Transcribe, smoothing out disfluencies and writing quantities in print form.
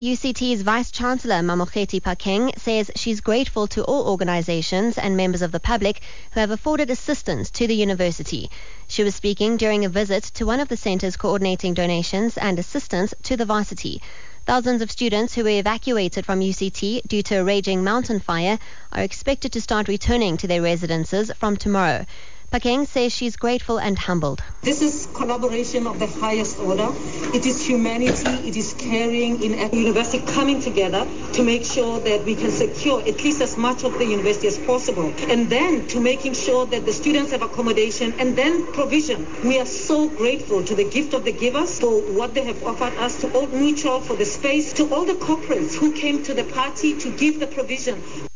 UCT's Vice-Chancellor Mamokgethi Phakeng says she's grateful to all organizations and members of the public who have afforded assistance to the university. She was speaking during a visit to one of the centers coordinating donations and assistance to the varsity. Thousands of students who were evacuated from UCT due to a raging mountain fire are expected to start returning to their residences from tomorrow. Phakeng says she's grateful and humbled. This is collaboration of the highest order. It is humanity, it is caring in a university coming together to make sure that we can secure at least as much of the university as possible. And then to making sure that the students have accommodation and then provision. We are so grateful to the gift of the givers for what they have offered us, to Old Mutual for the space, to all the corporates who came to the party to give the provision.